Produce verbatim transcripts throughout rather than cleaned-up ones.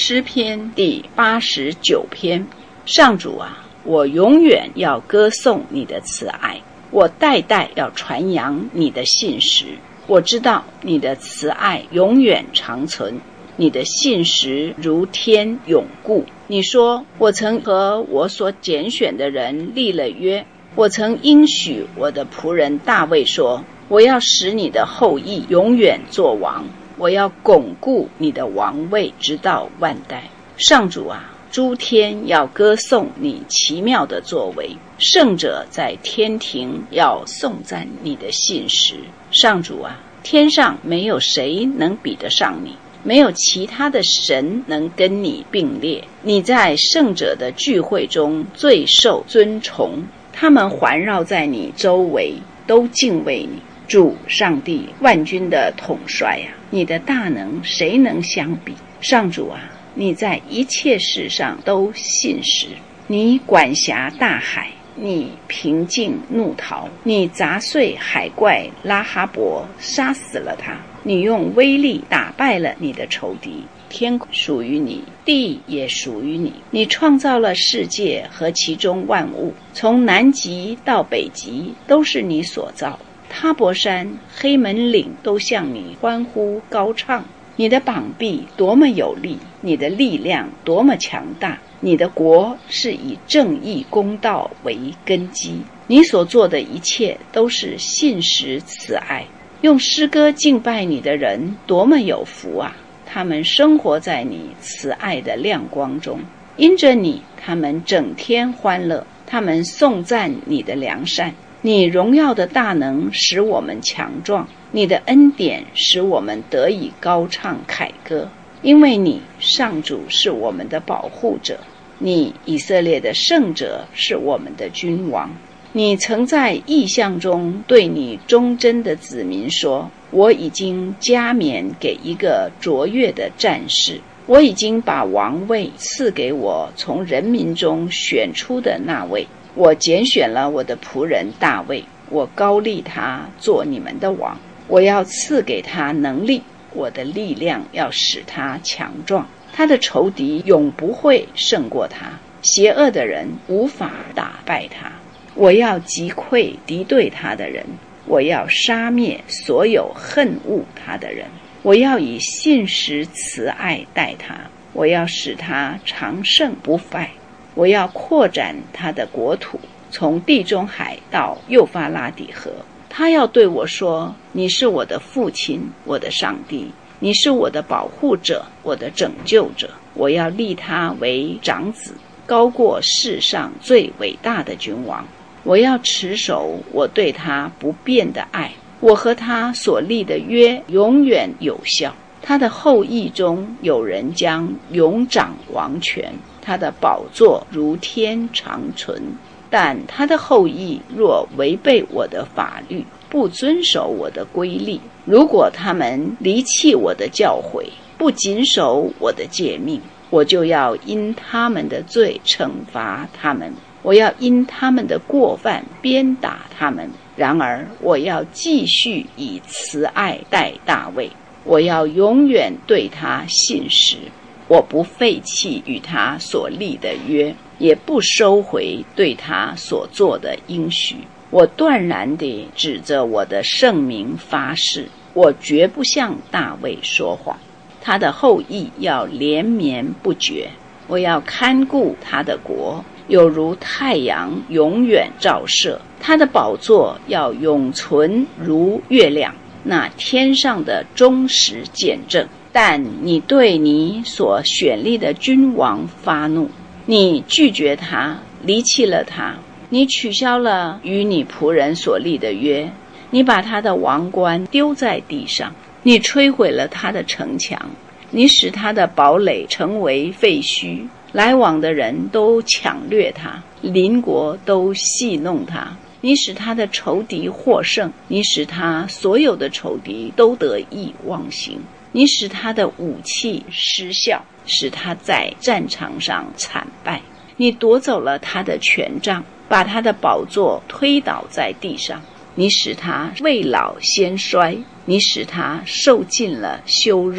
诗篇第八十九篇。上主啊，我永远要歌颂你的慈爱，我代代要传扬你的信实。我知道你的慈爱永远长存，你的信实如天永固。你说，我曾和我所拣选的人立了约，我曾应许我的仆人大卫说，我要使你的后裔永远作王，我要巩固你的王位直到万代。上主啊，诸天要歌颂你奇妙的作为，圣者在天庭要颂赞你的信实。上主啊，天上没有谁能比得上你，没有其他的神能跟你并列。你在圣者的聚会中最受尊崇，他们环绕在你周围，都敬畏你。主上帝万军的统帅啊，你的大能谁能相比？上主啊，你在一切事上都信实，你管辖大海，你平静怒涛，你砸碎海怪拉哈伯，杀死了他，你用威力打败了你的仇敌。天属于你，地也属于你，你创造了世界和其中万物，从南极到北极都是你所造。他伯山、黑门岭都向你欢呼高唱。你的膀臂多么有力，你的力量多么强大，你的国是以正义公道为根基。你所做的一切都是信实慈爱。用诗歌敬拜你的人多么有福啊！他们生活在你慈爱的亮光中，因着你，他们整天欢乐，他们颂赞你的良善。你荣耀的大能使我们强壮，你的恩典使我们得以高唱凯歌。因为你上主是我们的保护者，你以色列的圣者是我们的君王。你曾在异象中对你忠贞的子民说，我已经加冕给一个卓越的战士，我已经把王位赐给我从人民中选出的那位。我拣选了我的仆人大卫，我高立他做你们的王，我要赐给他能力，我的力量要使他强壮，他的仇敌永不会胜过他，邪恶的人无法打败他。我要击溃敌对他的人，我要杀灭所有恨恶他的人，我要以信实慈爱待他，我要使他长盛不败。我要扩展他的国土，从地中海到幼发拉底河。他要对我说，你是我的父亲，我的上帝，你是我的保护者，我的拯救者。我要立他为长子，高过世上最伟大的君王。我要持守我对他不变的爱，我和他所立的约永远有效。他的后裔中有人将永掌王权，他的宝座如天长存。但他的后裔若违背我的法律，不遵守我的规例，如果他们离弃我的教诲，不谨守我的诫命，我就要因他们的罪惩罚他们，我要因他们的过犯鞭打他们。然而我要继续以慈爱待大卫，我要永远对他信实。我不废弃与他所立的约，也不收回对他所做的应许。我断然地指着我的圣名发誓，我绝不向大卫说谎。他的后裔要连绵不绝，我要看顾他的国，有如太阳永远照射。他的宝座要永存如月亮，那天上的忠实见证。但你对你所选立的君王发怒，你拒绝他，离弃了他，你取消了与你仆人所立的约，你把他的王冠丢在地上，你摧毁了他的城墙，你使他的堡垒成为废墟，来往的人都抢掠他，邻国都戏弄他。你使他的仇敌获胜，你使他所有的仇敌都得意忘形。你使他的武器失效，使他在战场上惨败。你夺走了他的权杖，把他的宝座推倒在地上。你使他未老先衰，你使他受尽了羞辱。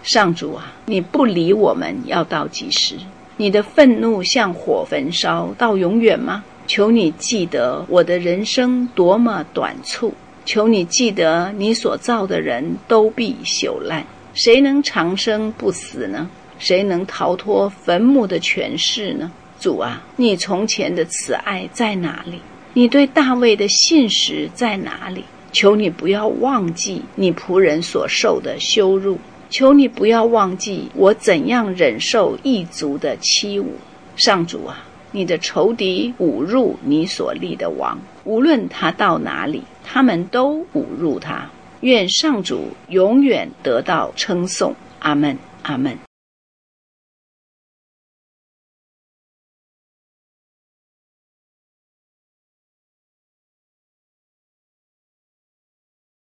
上主啊，你不理我们要到几时？你的愤怒像火焚烧，到永远吗？求你记得我的人生多么短促，求你记得你所造的人都必朽烂，谁能长生不死呢？谁能逃脱坟墓的权势呢？主啊，你从前的慈爱在哪里？你对大卫的信实在哪里？求你不要忘记你仆人所受的羞辱，求你不要忘记我怎样忍受异族的欺侮。上主啊，你的仇敌侮辱你所立的王，无论他到哪里，他们都侮辱他。愿上主永远得到称颂。阿们，阿们。